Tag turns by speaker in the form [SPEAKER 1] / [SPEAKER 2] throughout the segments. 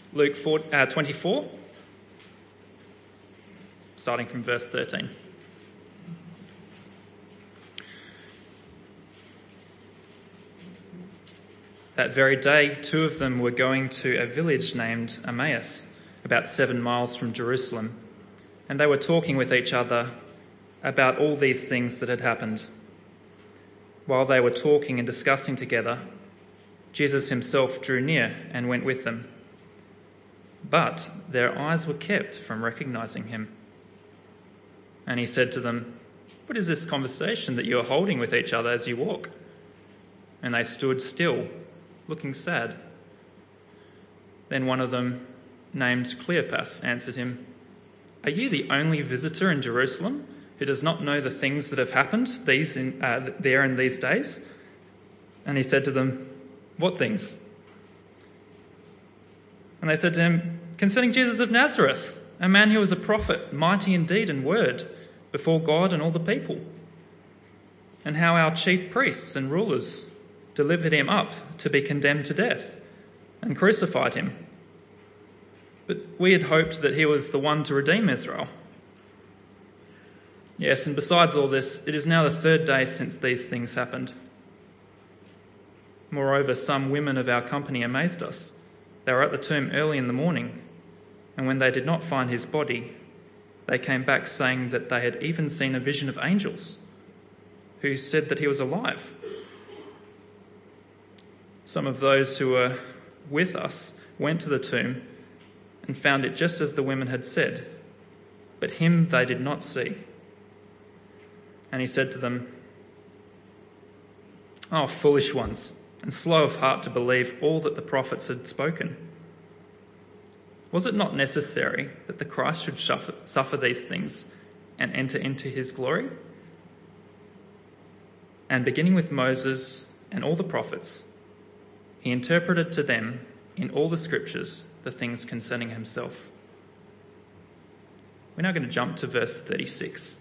[SPEAKER 1] Luke 24, starting from verse 13. That very day, two of them were going to a village named Emmaus, about 7 miles from Jerusalem, and they were talking with each other about all these things that had happened. While they were talking and discussing together, Jesus himself drew near and went with them. But their eyes were kept from recognizing him. And he said to them, "What is this conversation that you are holding with each other as you walk?" And they stood still, looking sad. Then one of them, named Cleopas, answered him, "Are you the only visitor in Jerusalem who does not know the things that have happened there in these days?" And he said to them, "What things?" And they said to him, "Concerning Jesus of Nazareth, a man who was a prophet, mighty in deed and word, before God and all the people, and how our chief priests and rulers delivered him up to be condemned to death and crucified him. But we had hoped that he was the one to redeem Israel. Yes, and besides all this, it is now the 3rd day since these things happened. Moreover, some women of our company amazed us. They were at the tomb early in the morning, and when they did not find his body, they came back saying that they had even seen a vision of angels who said that he was alive. Some of those who were with us went to the tomb and found it just as the women had said, but him they did not see." And he said to them, "Oh, foolish ones, and slow of heart to believe all that the prophets had spoken. Was it not necessary that the Christ should suffer these things and enter into his glory?" And beginning with Moses and all the prophets, he interpreted to them in all the scriptures the things concerning himself. We're now going to jump to verse 36.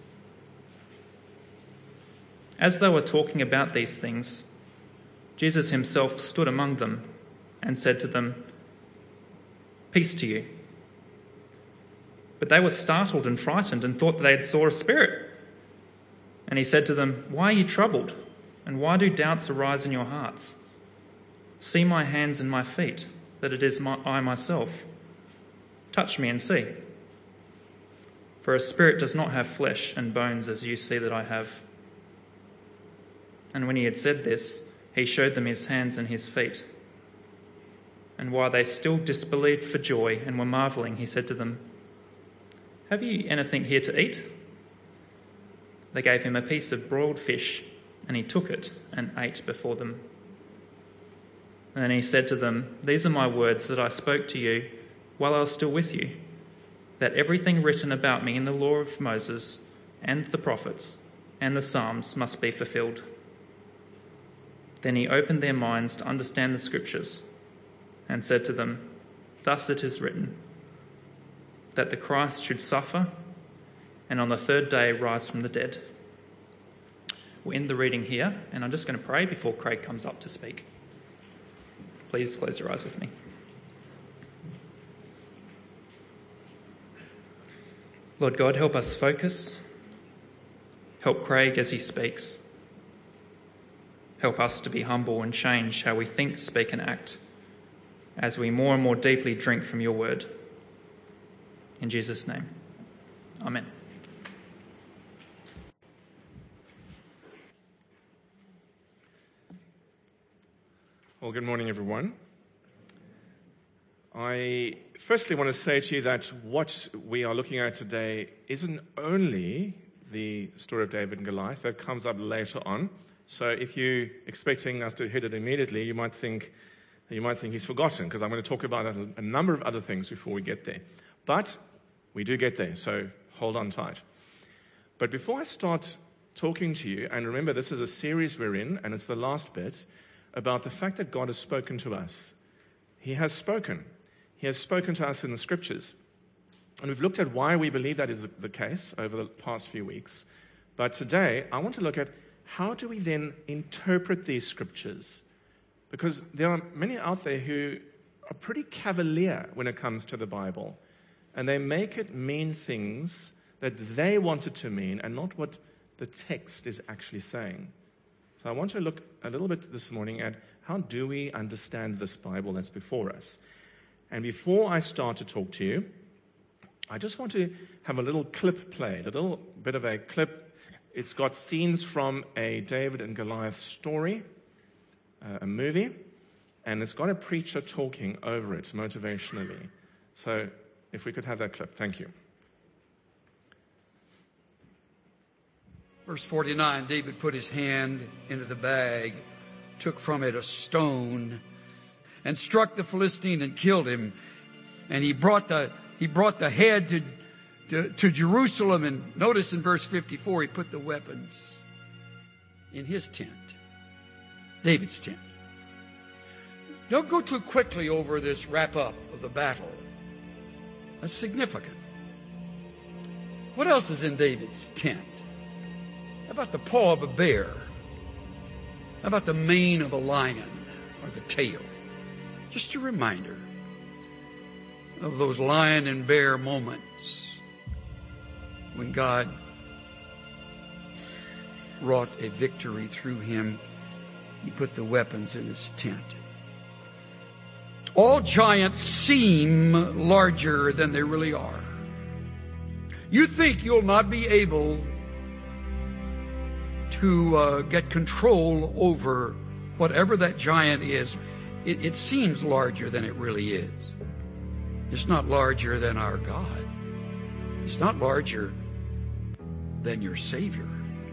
[SPEAKER 1] As they were talking about these things, Jesus himself stood among them and said to them, "Peace to you." But they were startled and frightened and thought that they had saw a spirit. And he said to them, "Why are you troubled? And why do doubts arise in your hearts? See my hands and my feet, that it is I myself. Touch me and see. For a spirit does not have flesh and bones as you see that I have." And when he had said this, he showed them his hands and his feet. And while they still disbelieved for joy and were marvelling, he said to them, "Have you anything here to eat?" They gave him a piece of broiled fish, and he took it and ate before them. And then he said to them, "These are my words that I spoke to you while I was still with you, that everything written about me in the law of Moses and the prophets and the Psalms must be fulfilled." Then he opened their minds to understand the scriptures and said to them, "Thus it is written, that the Christ should suffer and on the 3rd day rise from the dead." We'll end the reading here, and I'm just going to pray before Craig comes up to speak. Please close your eyes with me. Lord God, help us focus. Help Craig as he speaks. Help us to be humble and change how we think, speak and act as we more and more deeply drink from your word. In Jesus' name, amen.
[SPEAKER 2] Well, good morning, everyone. I firstly want to say to you that what we are looking at today isn't only the story of David and Goliath. That comes up later on. So if you're expecting us to hit it immediately, you might think he's forgotten, because I'm going to talk about a number of other things before we get there. But we do get there, so hold on tight. But before I start talking to you, and remember this is a series we're in, and it's the last bit, about the fact that God has spoken to us. He has spoken. He has spoken to us in the scriptures. And we've looked at why we believe that is the case over the past few weeks. But today, I want to look at how do we then interpret these scriptures? Because there are many out there who are pretty cavalier when it comes to the Bible. And they make it mean things that they want it to mean and not what the text is actually saying. So I want to look a little bit this morning at how do we understand this Bible that's before us. And before I start to talk to you, I just want to have a little clip played, a little bit of a clip. It's got scenes from a David and Goliath story, a movie, and it's got a preacher talking over it motivationally. So if we could have that clip, thank you.
[SPEAKER 3] Verse 49, David put his hand into the bag, took from it a stone, and struck the Philistine and killed him. And he brought the head to Jerusalem. And notice in verse 54, he put the weapons in his tent, David's tent. Don't go too quickly over this wrap-up of the battle. That's significant. What else is in David's tent? How about the paw of a bear? How about the mane of a lion or the tail? Just a reminder of those lion and bear moments when God wrought a victory through him. He put the weapons in his tent. All giants seem larger than they really are. You think you'll not be able to get control over whatever that giant is. It seems larger than it really is. It's not larger than our God. It's not larger than your Savior.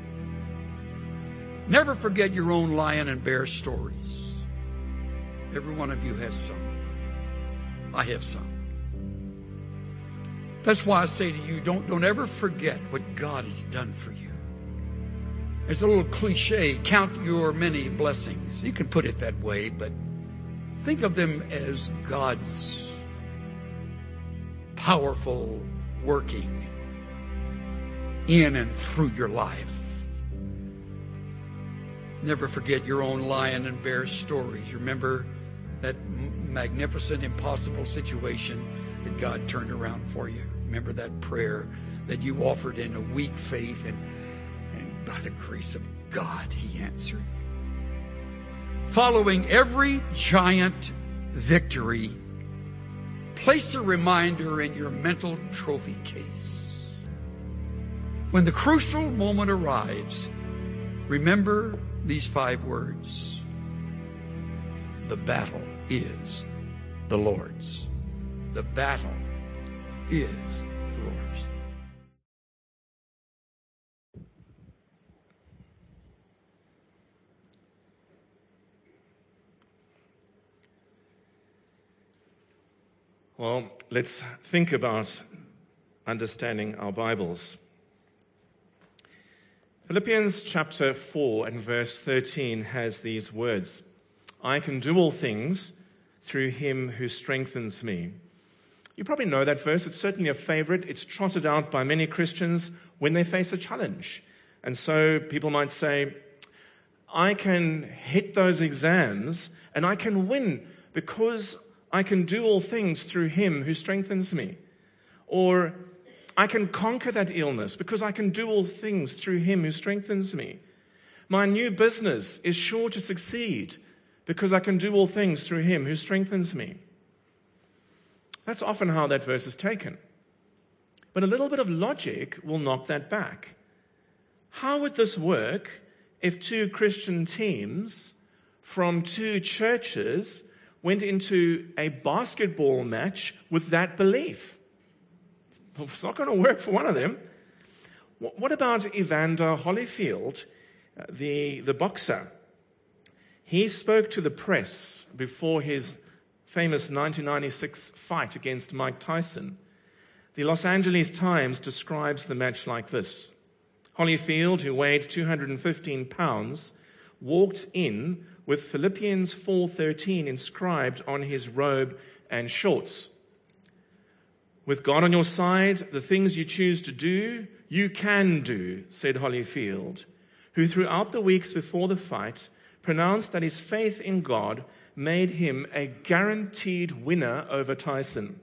[SPEAKER 3] Never forget your own lion and bear stories. Every one of you has some. I have some. That's why I say to you, don't ever forget what God has done for you. It's a little cliche, count your many blessings. You can put it that way, but think of them as God's powerful working in and through your life. Never forget your own lion and bear stories. Remember that magnificent, impossible situation that God turned around for you. Remember that prayer that you offered in a weak faith, and by the grace of God, he answered. Following every giant victory, place a reminder in your mental trophy case. When the crucial moment arrives, remember these 5 words. The battle is the Lord's. The battle is the Lord's.
[SPEAKER 2] Well, let's think about understanding our Bibles. Philippians chapter 4 and verse 13 has these words: I can do all things through him who strengthens me. You probably know that verse. It's certainly a favorite. It's trotted out by many Christians when they face a challenge. And so people might say, I can hit those exams and I can win because I can do all things through him who strengthens me. Or I can conquer that illness because I can do all things through him who strengthens me. My new business is sure to succeed because I can do all things through him who strengthens me. That's often how that verse is taken. But a little bit of logic will knock that back. How would this work if 2 Christian teams from 2 churches went into a basketball match with that belief? It's not going to work for one of them. What about Evander Holyfield, the boxer? He spoke to the press before his famous 1996 fight against Mike Tyson. The Los Angeles Times describes the match like this. Holyfield, who weighed 215 pounds, walked in with Philippians 4:13 inscribed on his robe and shorts. With God on your side, the things you choose to do, you can do, said Holyfield, who throughout the weeks before the fight pronounced that his faith in God made him a guaranteed winner over Tyson.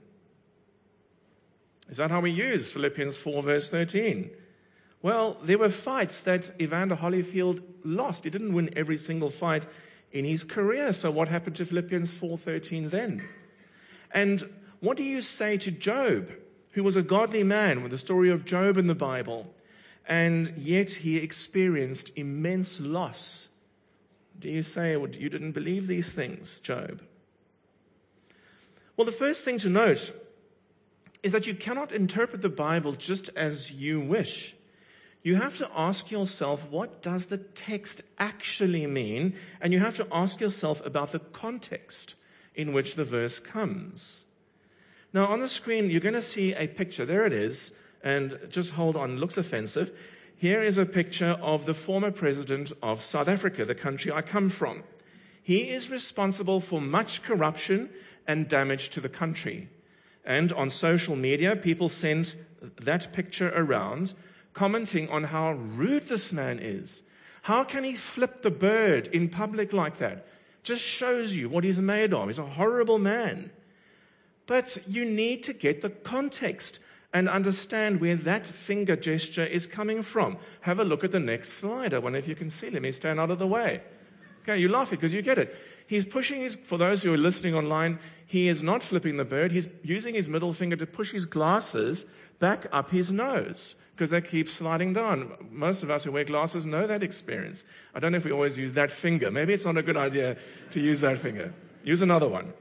[SPEAKER 2] Is that how we use Philippians 4 verse 13? Well, there were fights that Evander Holyfield lost. He didn't win every single fight in his career. So what happened to Philippians 4:13 then? And what do you say to Job, who was a godly man with the story of Job in the Bible, and yet he experienced immense loss? Do you say, well, you didn't believe these things, Job? Well, the first thing to note is that you cannot interpret the Bible just as you wish. You have to ask yourself, what does the text actually mean? And you have to ask yourself about the context in which the verse comes. Now, on the screen, you're going to see a picture. There it is. And just hold on, it looks offensive. Here is a picture of the former president of South Africa, the country I come from. He is responsible for much corruption and damage to the country. And on social media, people send that picture around, commenting on how rude this man is. How can he flip the bird in public like that? Just shows you what he's made of. He's a horrible man. But you need to get the context and understand where that finger gesture is coming from. Have a look at the next slide. I wonder if you can see. Let me stand out of the way. Okay, you laugh because you get it. He's pushing his, for those who are listening online, he is not flipping the bird. He's using his middle finger to push his glasses back up his nose because they keep sliding down. Most of us who wear glasses know that experience. I don't know if we always use that finger. Maybe it's not a good idea to use that finger. Use another one.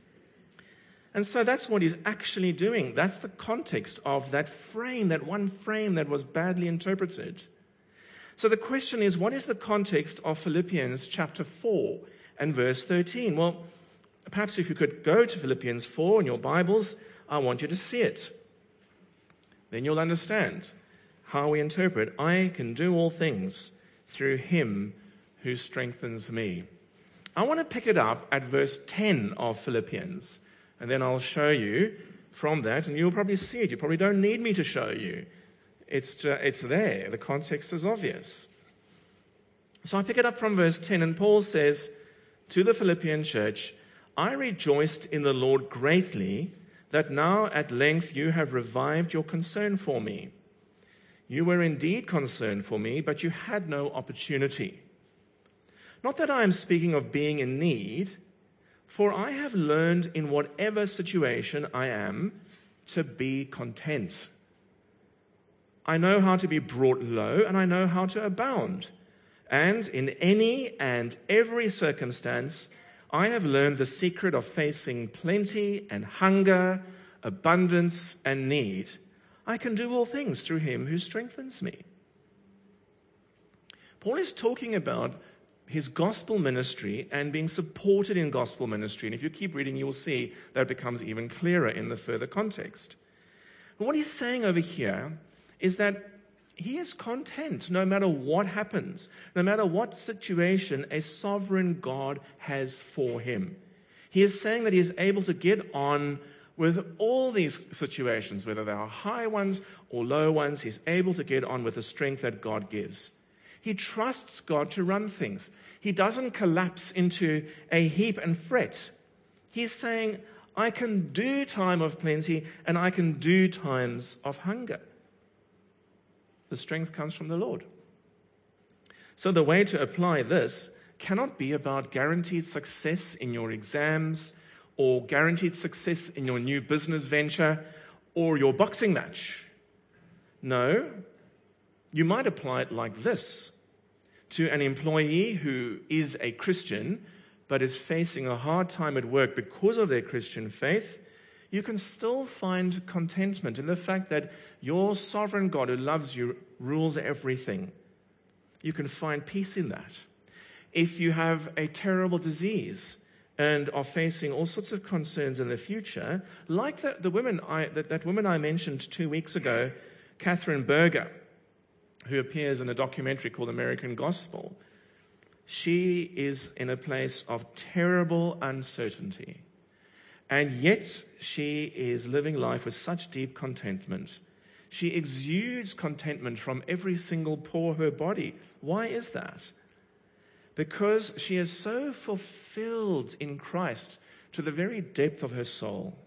[SPEAKER 2] And so that's what he's actually doing. That's the context of that frame, that one frame that was badly interpreted. So the question is, what is the context of Philippians chapter 4 and verse 13? Well, perhaps if you could go to Philippians 4 in your Bibles, I want you to see it. Then you'll understand how we interpret, I can do all things through him who strengthens me. I want to pick it up at verse 10 of Philippians. And then I'll show you from that, and you'll probably see it. You probably don't need me to show you. It's there. The context is obvious. So I pick it up from verse 10, and Paul says to the Philippian church, I rejoiced in the Lord greatly that now at length you have revived your concern for me. You were indeed concerned for me, but you had no opportunity. Not that I am speaking of being in need, for I have learned in whatever situation I am to be content. I know how to be brought low, and I know how to abound. And in any and every circumstance, I have learned the secret of facing plenty and hunger, abundance and need. I can do all things through him who strengthens me. Paul is talking about his gospel ministry and being supported in gospel ministry. And if you keep reading, you'll see that it becomes even clearer in the further context. But what he's saying over here is that he is content no matter what happens, no matter what situation a sovereign God has for him. He is saying that he is able to get on with all these situations, whether they are high ones or low ones. He's able to get on with the strength that God gives. He trusts God to run things. He doesn't collapse into a heap and fret. He's saying, I can do time of plenty and I can do times of hunger. The strength comes from the Lord. So the way to apply this cannot be about guaranteed success in your exams or guaranteed success in your new business venture or your boxing match. No, you might apply it like this. To an employee who is a Christian but is facing a hard time at work because of their Christian faith, you can still find contentment in the fact that your sovereign God who loves you rules everything. You can find peace in that. If you have a terrible disease and are facing all sorts of concerns in the future, like that woman I mentioned 2 weeks ago, Catherine Berger, who appears in a documentary called American Gospel, she is in a place of terrible uncertainty. And yet she is living life with such deep contentment. She exudes contentment from every single pore of her body. Why is that? because she is so fulfilled in Christ to the very depth of her soul.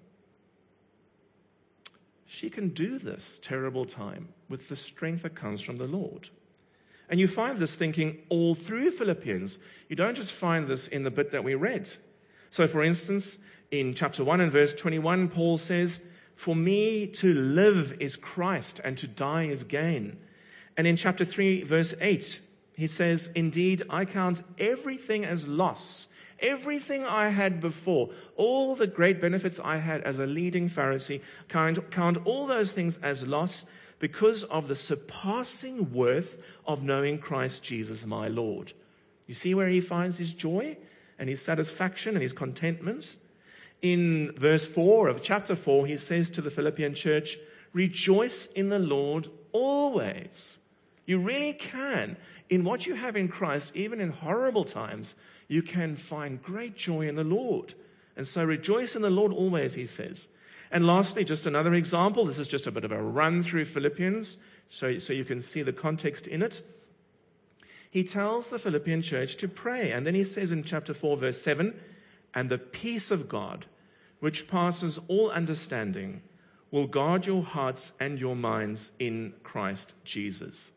[SPEAKER 2] She can do this terrible time with the strength that comes from the Lord. And you find this thinking all through Philippians. You don't just find this in the bit that we read. So, for instance, in chapter 1 and verse 21, Paul says, "For me to live is Christ, and to die is gain." And in chapter 3, verse 8, he says, "Indeed, I count everything as loss. Everything I had before, all the great benefits I had as a leading Pharisee, count all those things as loss because of the surpassing worth of knowing Christ Jesus my Lord." You see where he finds his joy and his satisfaction and his contentment? In verse 4 of chapter 4, he says to the Philippian church, "Rejoice in the Lord always." You really can. In what you have in Christ, even in horrible times, you can find great joy in the Lord. And so rejoice in the Lord always, he says. And lastly, just another example. This is just a bit of a run through Philippians, so you can see the context in it. He tells the Philippian church to pray. And then he says in chapter 4, verse 7, "And the peace of God, which passes all understanding, will guard your hearts and your minds in Christ Jesus."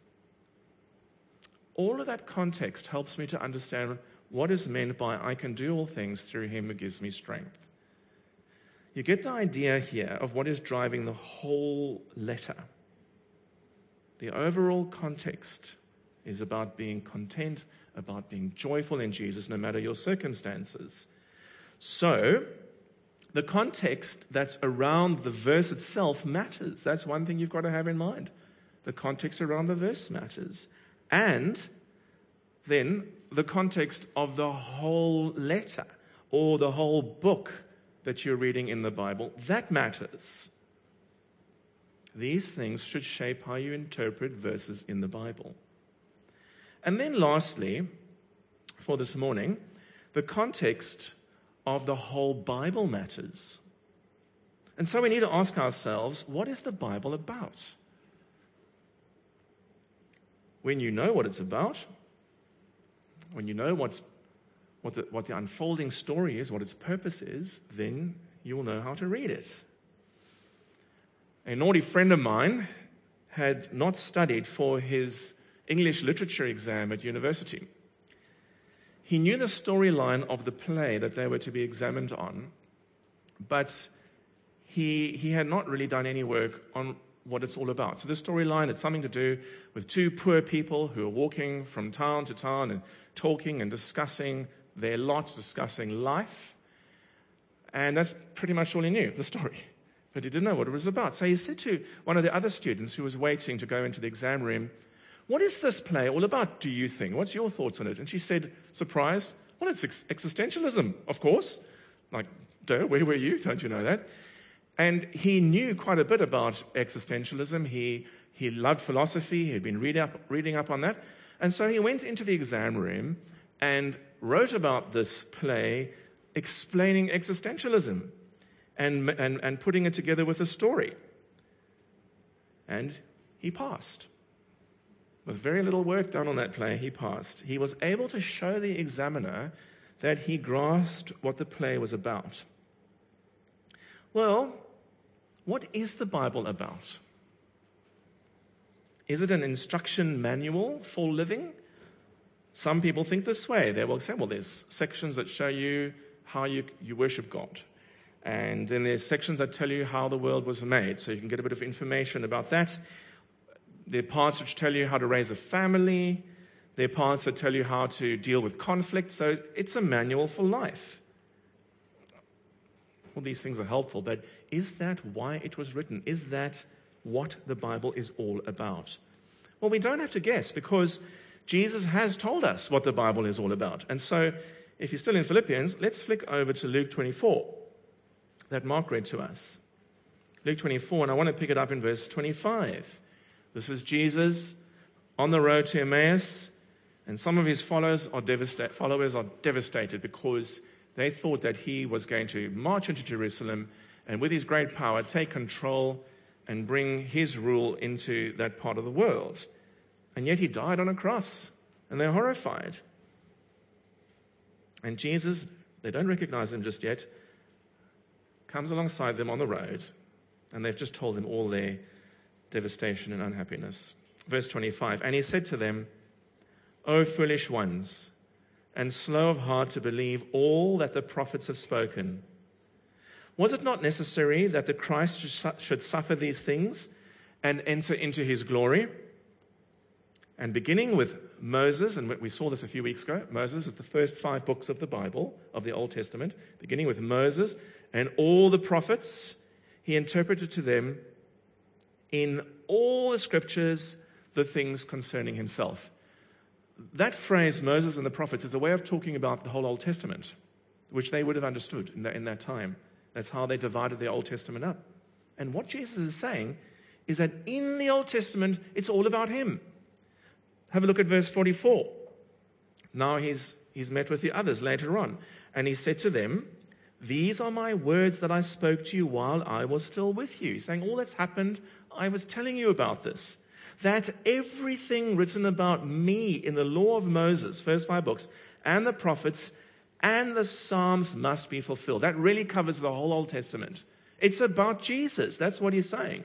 [SPEAKER 2] All of that context helps me to understand what is meant by "I can do all things through him who gives me strength." You get the idea here of what is driving the whole letter. The overall context is about being content, about being joyful in Jesus no matter your circumstances. So, the context that's around the verse itself matters. That's one thing you've got to have in mind. The context around the verse matters. And then the context of the whole letter or the whole book that you're reading in the Bible, that matters. These things should shape how you interpret verses in the Bible. And then lastly, for this morning, the context of the whole Bible matters. And so we need to ask ourselves, what is the Bible about? When you know what it's about, when you know what the unfolding story is, what its purpose is, then you will know how to read it. A naughty friend of mine had not studied for his English literature exam at university. He knew the storyline of the play that they were to be examined on, but he had not really done any work on what it's all about. So the storyline had something to do with two poor people who are walking from town to town and talking and discussing their lot, discussing life. And that's pretty much all he knew, the story. But he didn't know what it was about. So he said to one of the other students who was waiting to go into the exam room, "What is this play all about, do you think? What's your thoughts on it?" And she said, surprised, "Well, it's existentialism, of course." Like, duh, where were you? Don't you know that? And he knew quite a bit about existentialism. He loved philosophy. He had been reading up on that. And so he went into the exam room and wrote about this play explaining existentialism and putting it together with a story. And he passed. With very little work done on that play, he passed. He was able to show the examiner that he grasped what the play was about. Well, what is the Bible about? Is it an instruction manual for living? Some people think this way. They will say, well, there's sections that show you how you worship God. And then there's sections that tell you how the world was made, so you can get a bit of information about that. There are parts which tell you how to raise a family. There are parts that tell you how to deal with conflict. So it's a manual for life. Well, these things are helpful, but is that why it was written? Is that what the Bible is all about? Well, we don't have to guess, because Jesus has told us what the Bible is all about. And so, if you're still in Philippians, let's flick over to Luke 24, that Mark read to us. Luke 24, and I want to pick it up in verse 25. This is Jesus on the road to Emmaus, and some of his followers are devastated because they thought that he was going to march into Jerusalem and with his great power take control and bring his rule into that part of the world. And yet he died on a cross, and they're horrified. And Jesus, they don't recognize him just yet, comes alongside them on the road, and they've just told him all their devastation and unhappiness. Verse 25, and he said to them, O foolish ones, and slow of heart to believe all that the prophets have spoken. Was it not necessary that the Christ should suffer these things and enter into his glory? And beginning with Moses, and we saw this a few weeks ago, Moses is the first 5 books of the Bible, of the Old Testament, beginning with Moses and all the prophets, he interpreted to them in all the scriptures the things concerning himself. That phrase, Moses and the prophets, is a way of talking about the whole Old Testament, which they would have understood in that time. That's how they divided the Old Testament up. And what Jesus is saying is that in the Old Testament, it's all about him. Have a look at verse 44. Now he's met with the others later on, and he said to them, these are my words that I spoke to you while I was still with you. He's saying all that's happened, I was telling you about this. That everything written about me in the law of Moses, first 5 books, and the prophets, and the Psalms must be fulfilled. That really covers the whole Old Testament. It's about Jesus. That's what he's saying.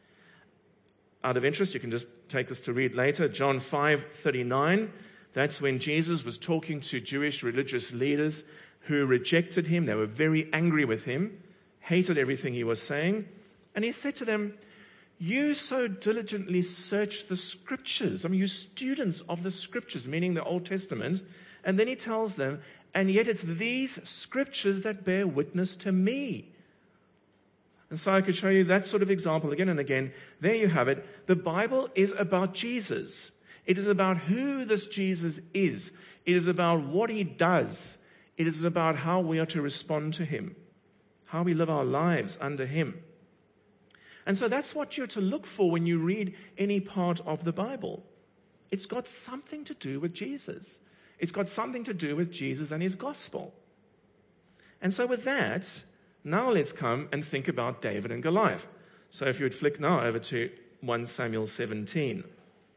[SPEAKER 2] Out of interest, you can just take this to read later. John 5:39. That's when Jesus was talking to Jewish religious leaders who rejected him. They were very angry with him, hated everything he was saying. And he said to them, you so diligently search the scriptures. I mean, you students of the scriptures, meaning the Old Testament. And then he tells them, and yet it's these scriptures that bear witness to me. And so I could show you that sort of example again and again. There you have it. The Bible is about Jesus. It is about who this Jesus is. It is about what he does. It is about how we are to respond to him, how we live our lives under him. And so that's what you're to look for when you read any part of the Bible. It's got something to do with Jesus. It's got something to do with Jesus and his gospel. And so with that, now let's come and think about David and Goliath. So if you would flick now over to 1 Samuel 17.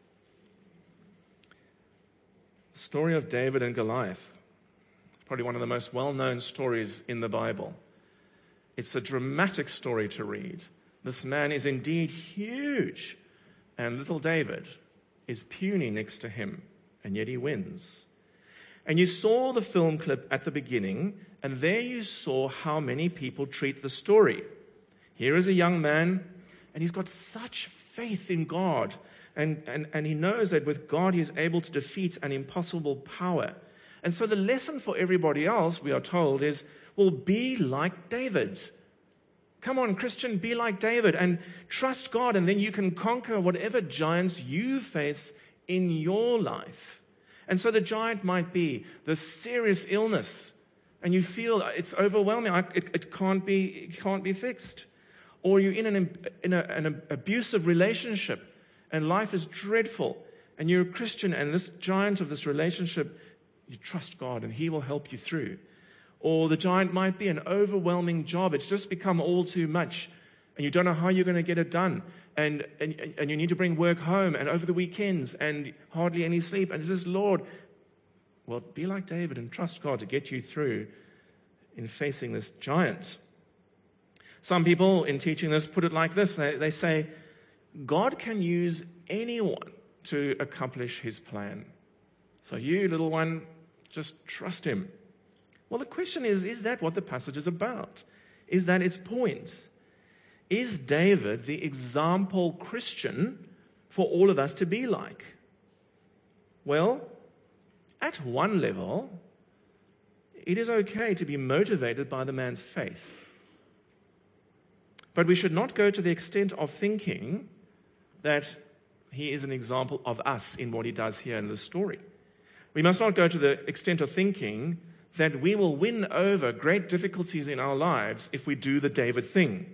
[SPEAKER 2] The story of David and Goliath. Probably one of the most well-known stories in the Bible. It's a dramatic story to read. This man is indeed huge, and little David is puny next to him, and yet he wins. And you saw the film clip at the beginning, and there you saw how many people treat the story. Here is a young man, and he's got such faith in God, and he knows that with God he is able to defeat an impossible power. And so the lesson for everybody else, we are told, is, well, be like David. Come on, Christian, be like David and trust God, and then you can conquer whatever giants you face in your life. And so the giant might be the serious illness, and you feel it's overwhelming. It can't be fixed. Or you're in an abusive relationship, and life is dreadful, and you're a Christian, and this giant of this relationship, you trust God, and he will help you through. Or the giant might be an overwhelming job. It's just become all too much, and you don't know how you're going to get it done. And you need to bring work home, and over the weekends, and hardly any sleep. And it says, Lord, well, be like David and trust God to get you through in facing this giant. Some people, in teaching this, put it like this. They say, God can use anyone to accomplish his plan. So you, little one, just trust him. Well, the question is that what the passage is about? Is that its point? Is David the example Christian for all of us to be like? Well, at one level, it is okay to be motivated by the man's faith. But we should not go to the extent of thinking that he is an example of us in what he does here in this story. We must not go to the extent of thinking that we will win over great difficulties in our lives if we do the David thing.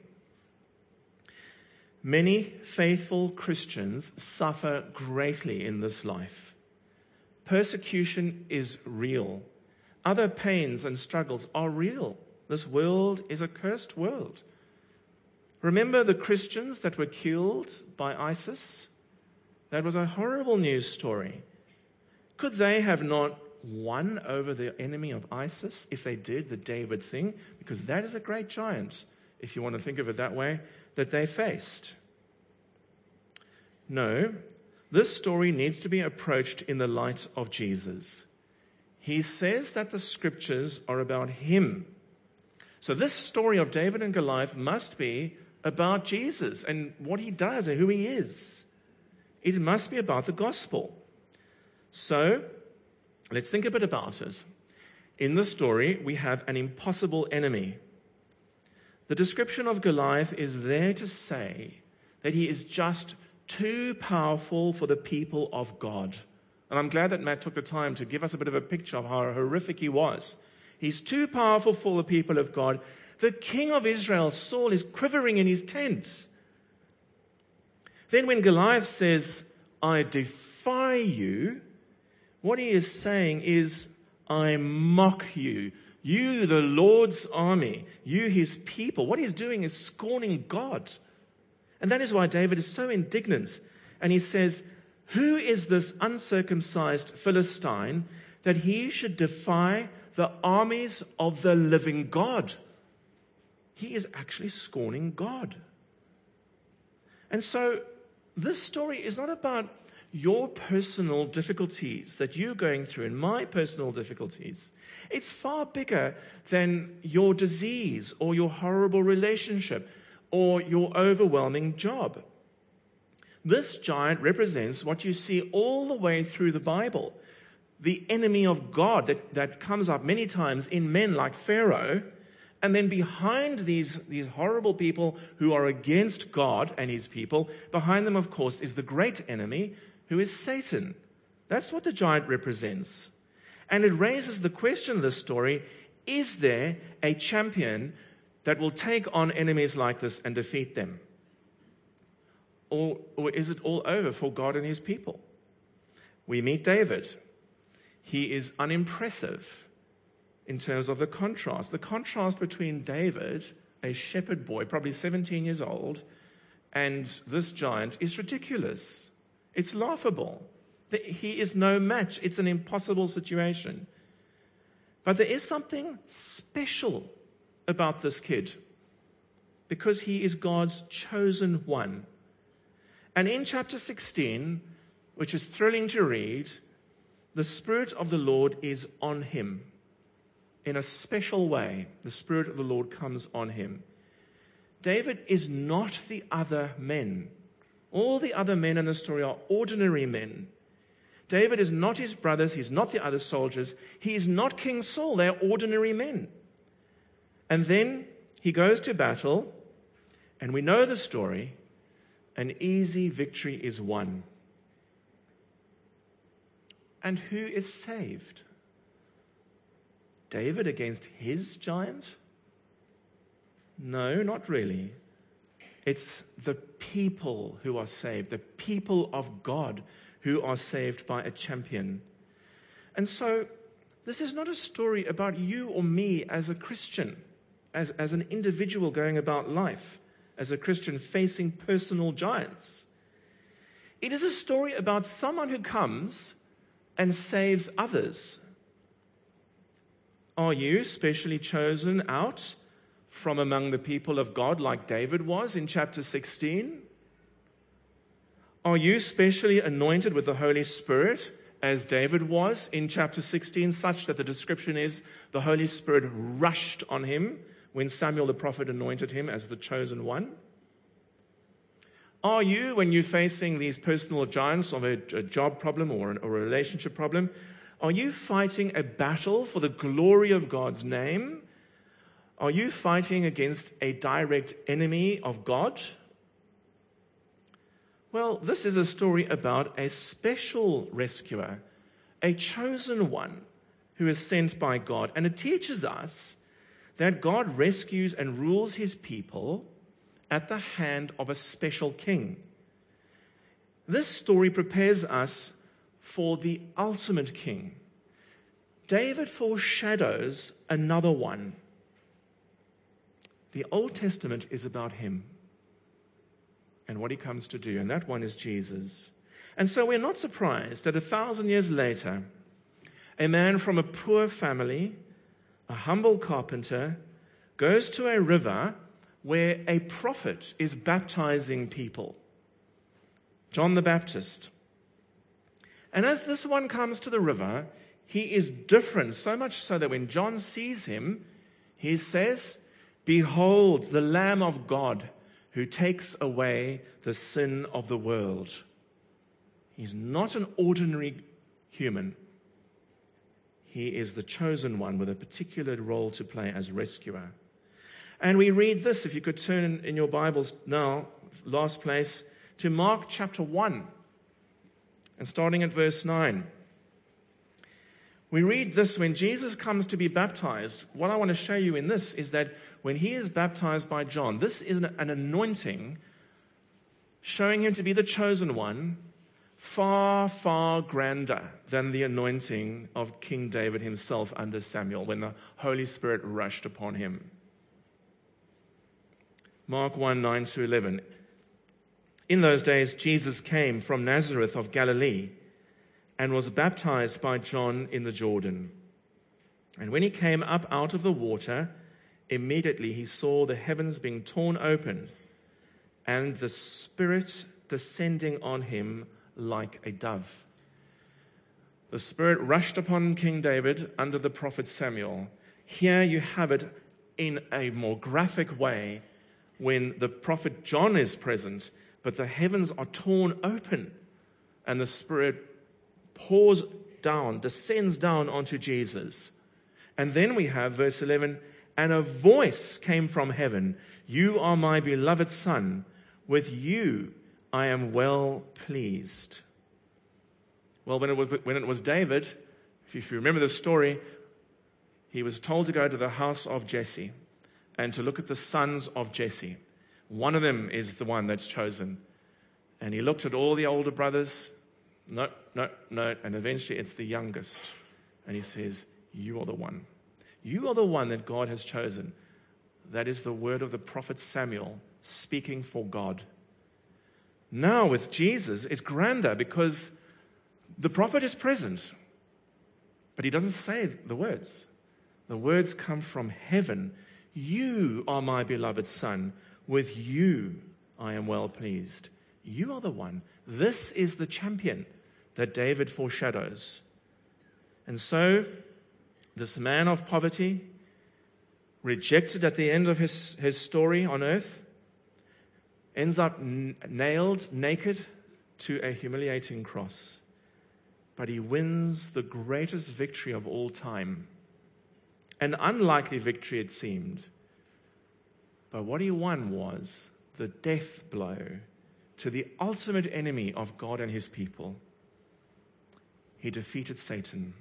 [SPEAKER 2] Many faithful Christians suffer greatly in this life. Persecution is real. Other pains and struggles are real. This world is a cursed world. Remember the Christians that were killed by ISIS? That was a horrible news story. Could they have not won over the enemy of ISIS if they did the David thing? Because that is a great giant, if you want to think of it that way, that they faced. No, this story needs to be approached in the light of Jesus. He says that the scriptures are about him. So this story of David and Goliath must be about Jesus and what he does and who he is. It must be about the gospel. So let's think a bit about it. In the story, we have an impossible enemy. The description of Goliath is there to say that he is just too powerful for the people of God. And I'm glad that Matt took the time to give us a bit of a picture of how horrific he was. He's too powerful for the people of God. The king of Israel, Saul, is quivering in his tent. Then when Goliath says, I defy you, what he is saying is, I mock you. You, the Lord's army, you, his people. What he's doing is scorning God. And that is why David is so indignant. And he says, who is this uncircumcised Philistine that he should defy the armies of the living God? He is actually scorning God. And so this story is not about your personal difficulties that you're going through and my personal difficulties. It's far bigger than your disease or your horrible relationship or your overwhelming job. This giant represents what you see all the way through the Bible. The enemy of God that comes up many times in men like Pharaoh. And then behind these horrible people who are against God and his people, behind them, of course, is the great enemy who is Satan. That's what the giant represents. And it raises the question of this story, is there a champion that will take on enemies like this and defeat them? Or is it all over for God and his people? We meet David. He is unimpressive in terms of the contrast. The contrast between David, a shepherd boy, probably 17 years old, and this giant is ridiculous. It's laughable. He is no match. It's an impossible situation. But there is something special about this kid because he is God's chosen one. And in chapter 16, which is thrilling to read, the Spirit of the Lord is on him. In a special way, the Spirit of the Lord comes on him. David is not the other men. All the other men in the story are ordinary men. David is not his brothers. He's not the other soldiers. He is not King Saul. They're ordinary men. And then he goes to battle, and we know the story. An easy victory is won. And who is saved? David against his giant? No, not really. It's the people who are saved, the people of God who are saved by a champion. And so this is not a story about you or me as a Christian, as an individual going about life, as a Christian facing personal giants. It is a story about someone who comes and saves others. Are you specially chosen out from among the people of God like David was in chapter 16? Are you specially anointed with the Holy Spirit as David was in chapter 16, such that the description is the Holy Spirit rushed on him when Samuel the prophet anointed him as the chosen one? Are you, when you're facing these personal giants of a job problem or a relationship problem, are you fighting a battle for the glory of God's name? Are you fighting against a direct enemy of God? Well, this is a story about a special rescuer, a chosen one who is sent by God. And it teaches us that God rescues and rules his people at the hand of a special king. This story prepares us for the ultimate king. David foreshadows another one. The Old Testament is about him and what he comes to do, and that one is Jesus. And so we're not surprised that 1,000 years later, A man from a poor family, a humble carpenter, goes to a river where a prophet is baptizing people, John the Baptist. And as this one comes to the river, he is different, so much so that when John sees him, he says, "Behold, the Lamb of God who takes away the sin of the world." He's not an ordinary human. He is the chosen one with a particular role to play as rescuer. And we read this, if you could turn in your Bibles now, last place, to Mark chapter 1, and starting at verse 9. We read this: when Jesus comes to be baptized, what I want to show you in this is that when he is baptized by John, this is an anointing showing him to be the chosen one, far, far grander than the anointing of King David himself under Samuel when the Holy Spirit rushed upon him. Mark 1, 9 to 11. In those days, Jesus came from Nazareth of Galilee and was baptized by John in the Jordan. And when he came up out of the water, immediately he saw the heavens being torn open and the Spirit descending on him like a dove. The Spirit rushed upon King David under the prophet Samuel. Here you have it in a more graphic way when the prophet John is present, but the heavens are torn open and the Spirit pours down, descends down onto Jesus. And then we have verse 11, and a voice came from heaven, "You are my beloved Son, with you I am well pleased." Well, when it was David, if you remember the story, he was told to go to the house of Jesse and to look at the sons of Jesse. One of them is the one that's chosen. And he looked at all the older brothers. No. And eventually it's the youngest. And he says, "You are the one. You are the one that God has chosen." That is the word of the prophet Samuel speaking for God. Now with Jesus, it's grander because the prophet is present, but he doesn't say the words. The words come from heaven. "You are my beloved Son. With you I am well pleased." You are the one. This is the champion that David foreshadows. And so, this man of poverty, rejected at the end of his story on earth, ends up nailed naked to a humiliating cross. But he wins the greatest victory of all time. An unlikely victory it seemed. But what he won was the death blow to the ultimate enemy of God and his people. He defeated Satan.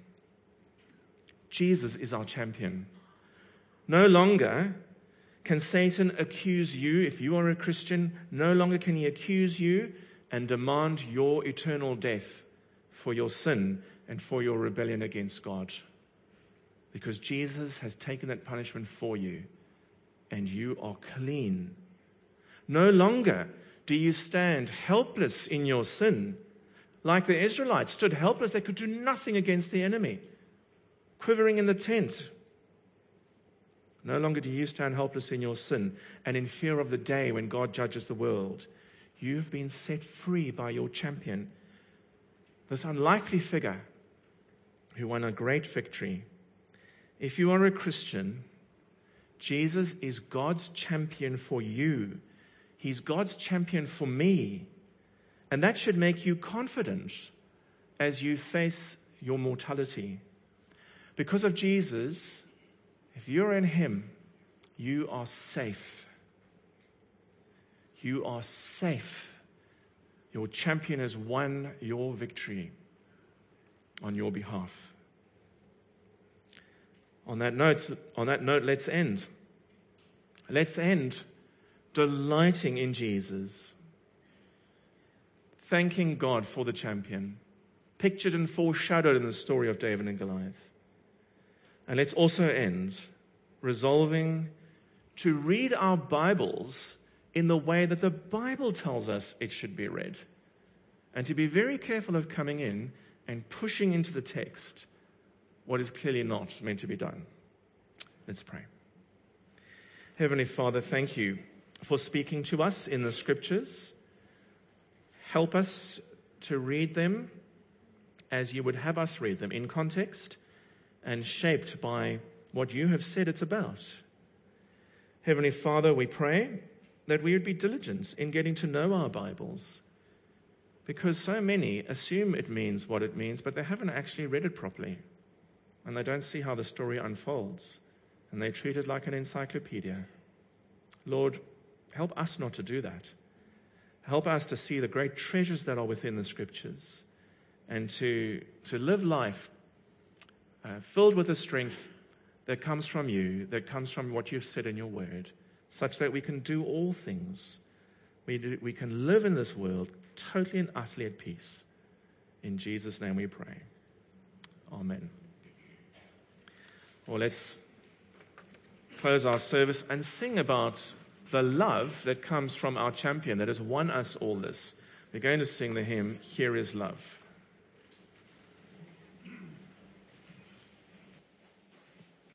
[SPEAKER 2] Jesus is our champion. No longer can Satan accuse you, if you are a Christian, no longer can he accuse you and demand your eternal death for your sin and for your rebellion against God. Because Jesus has taken that punishment for you and you are clean. No longer do you stand helpless in your sin, like the Israelites stood helpless. They could do nothing against the enemy, quivering in the tent. No longer do you stand helpless in your sin and in fear of the day when God judges the world. You've been set free by your champion, this unlikely figure who won a great victory. If you are a Christian, Jesus is God's champion for you. He's God's champion for me. And that should make you confident as you face your mortality. Because of Jesus, if you're in him, you are safe. You are safe. Your champion has won your victory on your behalf. On that note, let's end. Let's end delighting in Jesus, thanking God for the champion, pictured and foreshadowed in the story of David and Goliath. And let's also end resolving to read our Bibles in the way that the Bible tells us it should be read, and to be very careful of coming in and pushing into the text what is clearly not meant to be done. Let's pray. Heavenly Father, thank you for speaking to us in the Scriptures. Help us to read them as you would have us read them, in context and shaped by what you have said it's about. Heavenly Father, we pray that we would be diligent in getting to know our Bibles, because so many assume it means what it means, but they haven't actually read it properly, and they don't see how the story unfolds, and they treat it like an encyclopedia. Lord, help us not to do that. Help us to see the great treasures that are within the Scriptures, and to live life filled with the strength that comes from you, that comes from what you've said in your word, such that we can do all things. We can live in this world totally and utterly at peace. In Jesus' name we pray. Amen. Well, let's close our service and sing about the love that comes from our champion that has won us all this. We're going to sing the hymn, Here is Love.